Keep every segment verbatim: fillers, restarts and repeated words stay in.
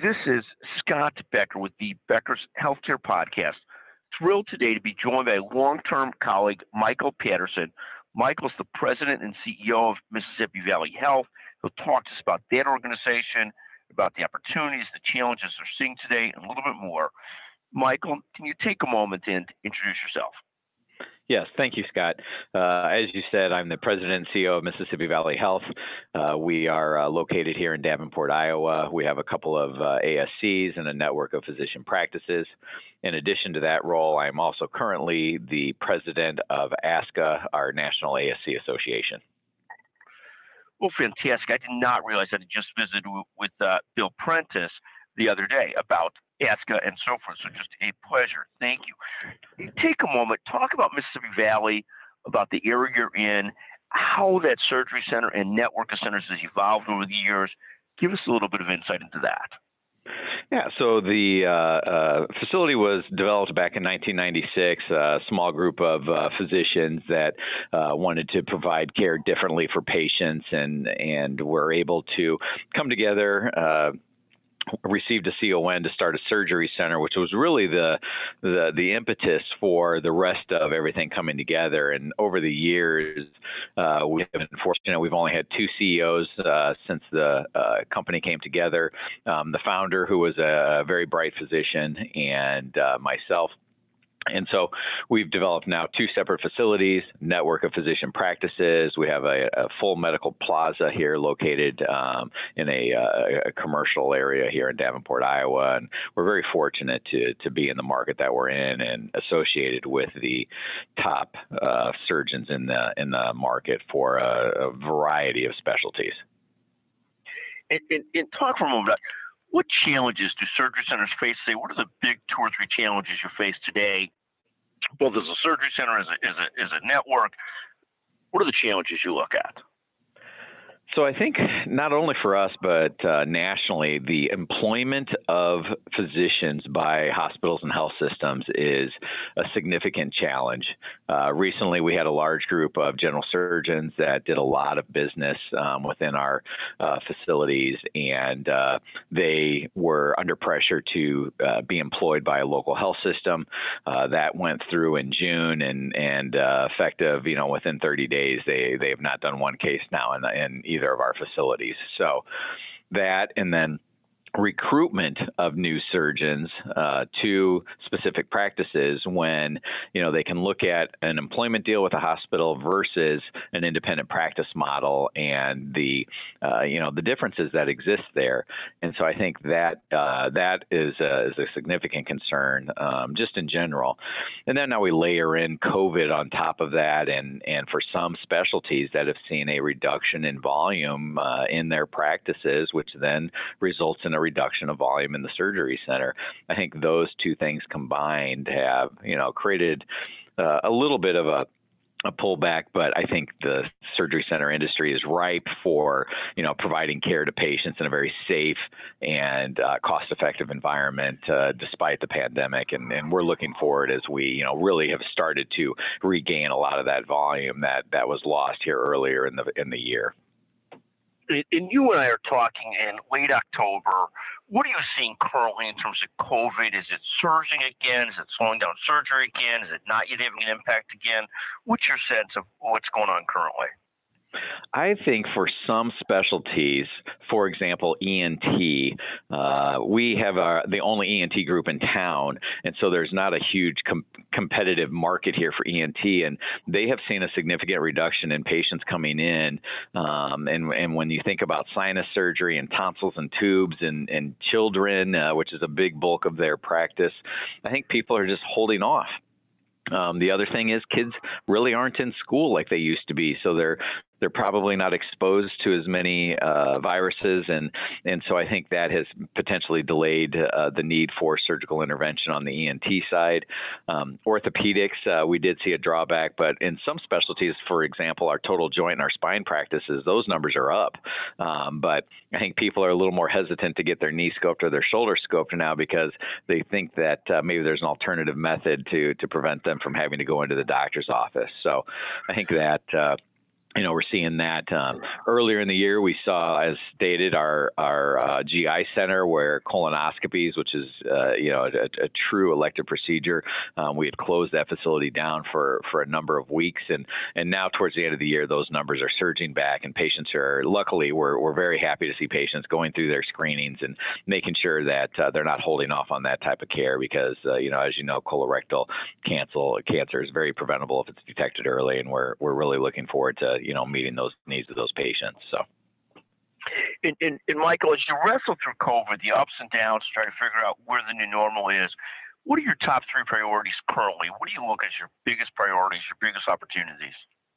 This is Scott Becker with the Becker's Healthcare Podcast. Thrilled today to be joined by long-term colleague Michael Patterson. Michael's the president and C E O of Mississippi Valley Health. He'll talk to us about that organization, about the opportunities, the challenges they're seeing today, and a little bit more. Michael, can you take a moment and introduce yourself? Yes, thank you, Scott. Uh, as you said, I'm the president and C E O of Mississippi Valley Health. Uh, we are uh, located here in Davenport, Iowa. We have a couple of uh, A S Cs and a network of physician practices. In addition to that role, I'm also currently the president of ASCA, our National A S C Association. Well, fantastic. I did not realize that I just visited with uh, Bill Prentice the other day about ASCA and so forth. So just a pleasure. Thank you. Take a moment, talk about Mississippi Valley, about the area you're in, how that surgery center and network of centers has evolved over the years. Give us a little bit of insight into that. Yeah, so the uh, uh, facility was developed back in nineteen ninety-six, a small group of uh, physicians that uh, wanted to provide care differently for patients and, and were able to come together, uh, received a C O N to start a surgery center, which was really the, the the impetus for the rest of everything coming together. And over the years, uh, we've been fortunate. We've only had two C E Os uh, since the uh, company came together. Um, the founder, who was a very bright physician, and uh, myself. And so we've developed now two separate facilities, network of physician practices. We have a, a full medical plaza here located um, in a, uh, a commercial area here in Davenport, Iowa. And we're very fortunate to, to be in the market that we're in and associated with the top uh, surgeons in the, in the market for a, a variety of specialties. And, and, and talk for a moment about what challenges do surgery centers face today? What are the big two or three challenges you face today, both as a surgery center, as a, as a, as a network? What are the challenges you look at? So I think not only for us, but uh, nationally, the employment of physicians by hospitals and health systems is a significant challenge. Uh, recently, we had a large group of general surgeons that did a lot of business um, within our uh, facilities, and uh, they were under pressure to uh, be employed by a local health system. Uh, that went through in June, and and uh, effective, you know, within thirty days, they they have not done one case now in, in either of our facilities. So that, and then recruitment of new surgeons uh, to specific practices when, you know, they can look at an employment deal with a hospital versus an independent practice model, and the, uh, you know, the differences that exist there. And so I think that uh, that is a, is a significant concern um, just in general. And then now we layer in COVID on top of that, and, and for some specialties that have seen a reduction in volume uh, in their practices, which then results in a reduction of volume in the surgery center. I think those two things combined have, you know, created uh, a little bit of a a pullback, but I think the surgery center industry is ripe for, you know, providing care to patients in a very safe and uh, cost-effective environment, uh, despite the pandemic. And, and we're looking forward as we, you know, really have started to regain a lot of that volume that that was lost here earlier in the in the year. And you and I are talking in late October. What are you seeing currently in terms of COVID? Is it surging again? Is it slowing down surgery again? Is it not yet having an impact again? What's your sense of what's going on currently? I think for some specialties, for example, E N T, uh, we have our, the only E N T group in town, and so there's not a huge com- competitive market here for E N T, and they have seen a significant reduction in patients coming in. Um, and, and when you think about sinus surgery and tonsils and tubes and, and children, uh, which is a big bulk of their practice, I think people are just holding off. Um, the other thing is kids really aren't in school like they used to be, so they're they're probably not exposed to as many uh, viruses, and and so I think that has potentially delayed uh, the need for surgical intervention on the E N T side. Um, orthopedics, uh, we did see a drawback, but in some specialties, for example, our total joint and our spine practices, those numbers are up. Um, but I think people are a little more hesitant to get their knee scoped or their shoulder scoped now because they think that uh, maybe there's an alternative method to to prevent them from having to go into the doctor's office. So I think that uh, you know, we're seeing that um, earlier in the year. We saw, as stated, our our uh, G I center where colonoscopies, which is uh, you know a, a true elective procedure, um, we had closed that facility down for for a number of weeks, and and now towards the end of the year, those numbers are surging back, and patients are luckily we're we're very happy to see patients going through their screenings and making sure that uh, they're not holding off on that type of care because uh, you know as you know colorectal cancer cancer is very preventable if it's detected early, and we're we're really looking forward to you know, meeting those needs of those patients. So, and, and, and Michael, as you wrestle through COVID, the ups and downs, trying to figure out where the new normal is, what are your top three priorities currently? What do you look as your biggest priorities, your biggest opportunities?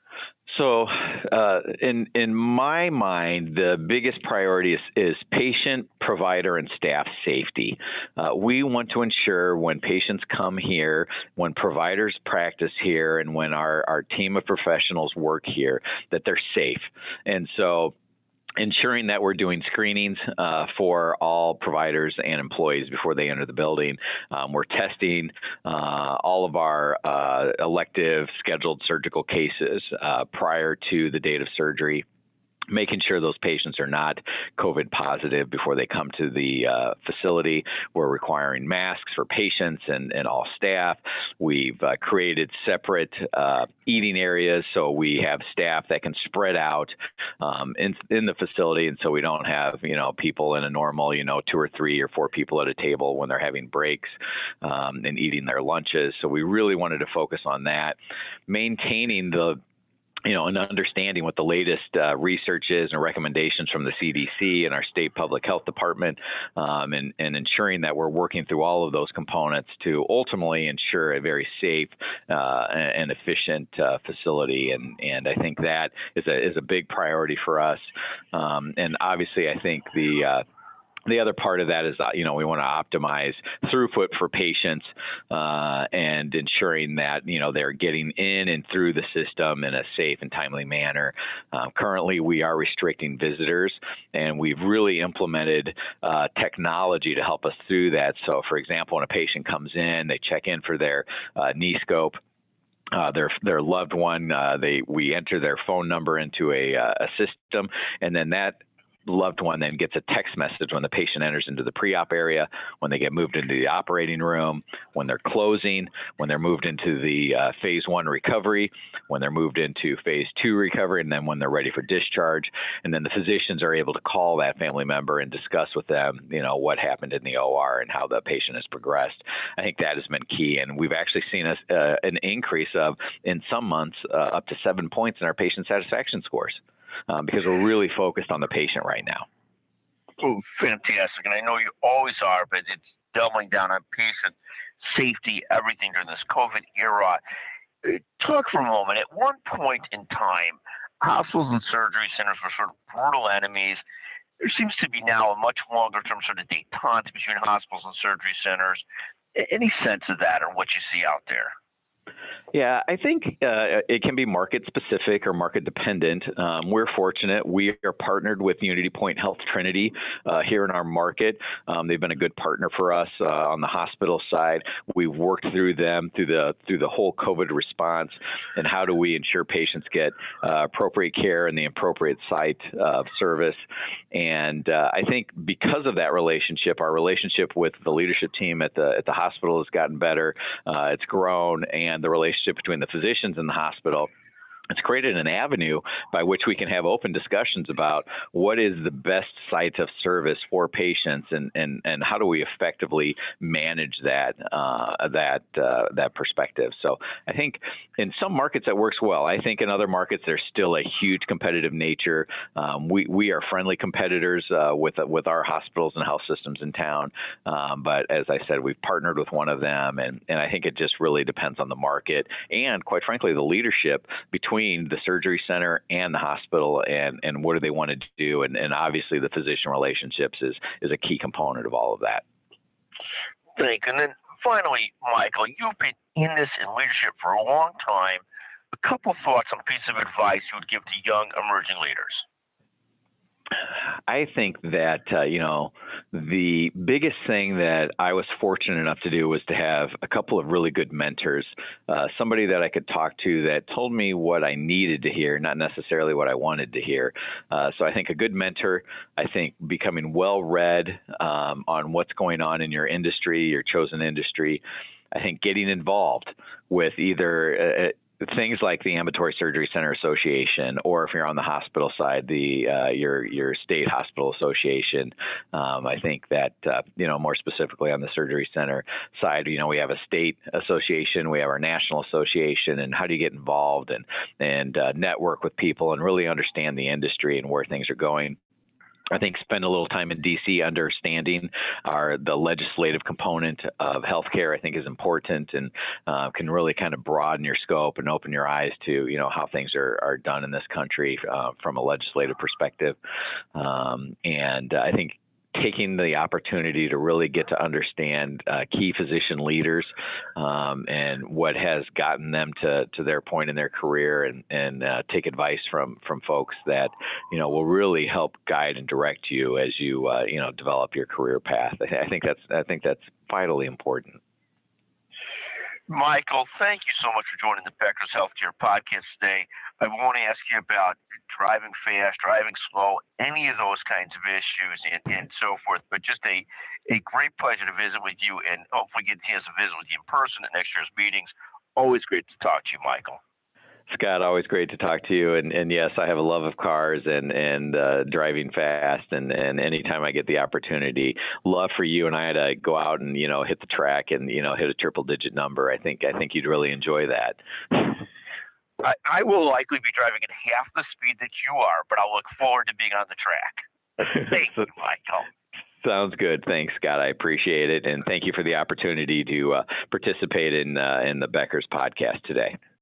So, uh, in in my mind, the biggest priority is, is patient, provider, and staff safety. Uh, we want to ensure when patients come here, when providers practice here, and when our, our team of professionals work here, that they're safe. And so, ensuring that we're doing screenings uh, for all providers and employees before they enter the building. Um, we're testing uh, all of our uh, elective scheduled surgical cases uh, prior to the date of surgery, making sure those patients are not COVID positive before they come to the uh, facility. We're requiring masks for patients and, and all staff. We've uh, created separate uh, eating areas so we have staff that can spread out um, in, in the facility, and so we don't have you know people in a normal you know two or three or four people at a table when they're having breaks um, and eating their lunches. So we really wanted to focus on that, maintaining the you know, and understanding what the latest uh, research is and recommendations from the C D C and our state public health department, um, and, and ensuring that we're working through all of those components to ultimately ensure a very safe uh, and efficient uh, facility. And, and I think that is a, is a big priority for us. Um, and obviously, I think the uh, The other part of that is, uh, you know, we want to optimize throughput for patients uh, and ensuring that, you know, they're getting in and through the system in a safe and timely manner. Uh, currently, we are restricting visitors, and we've really implemented uh, technology to help us through that. So, for example, when a patient comes in, they check in for their uh, knee scope. Uh, their their loved one, uh, they we enter their phone number into a, uh, a system, and then that loved one then gets a text message when the patient enters into the pre-op area, when they get moved into the operating room, when they're closing, when they're moved into the uh, phase one recovery, when they're moved into phase two recovery, and then when they're ready for discharge. And then the physicians are able to call that family member and discuss with them, you know, what happened in the O R and how the patient has progressed. I think that has been key. And we've actually seen a, uh, an increase of, in some months, uh, up to seven points in our patient satisfaction scores. Um, because we're really focused on the patient right now. Oh, fantastic. And I know you always are, but it's doubling down on patient safety, everything during this COVID era. Talk for a moment. At one point in time, hospitals and surgery centers were sort of brutal enemies. There seems to be now a much longer term sort of detente between hospitals and surgery centers. Any sense of that or what you see out there? Yeah, I think uh, it can be market specific or market dependent. Um, we're fortunate. We are partnered with Unity Point Health Trinity uh, here in our market. Um, they've been a good partner for us uh, on the hospital side. We've worked through them through the through the whole COVID response and how do we ensure patients get uh, appropriate care in the appropriate site of service. And uh, I think because of that relationship, our relationship with the leadership team at the at the hospital has gotten better. Uh, it's grown, and the relationship between the physicians in the hospital, it's created an avenue by which we can have open discussions about what is the best site of service for patients and, and, and how do we effectively manage that uh, that uh, that perspective. So I think in some markets that works well. I think in other markets there's still a huge competitive nature. Um, we we are friendly competitors uh, with with our hospitals and health systems in town, um, but as I said, we've partnered with one of them, and and I think it just really depends on the market and, quite frankly, the leadership between between the surgery center and the hospital, and, and what do they want to do, and, and obviously the physician relationships is is a key component of all of that. Thank you. And then finally, Michael, you've been in this in leadership for a long time. A couple thoughts on a piece of advice you would give to young emerging leaders. I think that, uh, you know, the biggest thing that I was fortunate enough to do was to have a couple of really good mentors, uh, somebody that I could talk to that told me what I needed to hear, not necessarily what I wanted to hear. Uh, so I think a good mentor, I think becoming well read um, on what's going on in your industry, your chosen industry, I think getting involved with either uh, things like the Ambulatory Surgery Center Association, or if you're on the hospital side, the uh, your your state hospital association. Um, I think that uh, you know more specifically on the surgery center side, you know we have a state association, we have our national association, and how do you get involved and and uh, network with people and really understand the industry and where things are going. I think spend a little time in D C understanding our the legislative component of healthcare. I think is important and uh, can really kind of broaden your scope and open your eyes to you know how things are are done in this country uh, from a legislative perspective. Um, and I think taking the opportunity to really get to understand uh, key physician leaders um, and what has gotten them to, to their point in their career, and, and uh, take advice from from folks that you know will really help guide and direct you as you uh, you know develop your career path. I, th- I think that's I think that's vitally important. Michael, thank you so much for joining the Becker's Healthcare Podcast today. I won't ask you about driving fast, driving slow, any of those kinds of issues and, and so forth, but just a, a great pleasure to visit with you and hopefully get a chance to visit with you in person at next year's meetings. Always great to talk to you, Michael. Scott, always great to talk to you. And, and yes, I have a love of cars and and uh, driving fast. And, and anytime I get the opportunity, love for you and I to go out and you know hit the track and you know hit a triple digit number. I think I think you'd really enjoy that. I, I will likely be driving at half the speed that you are, but I'll look forward to being on the track. Thank you, Michael. Sounds good. Thanks, Scott. I appreciate it, and thank you for the opportunity to uh, participate in uh, in the Becker's podcast today.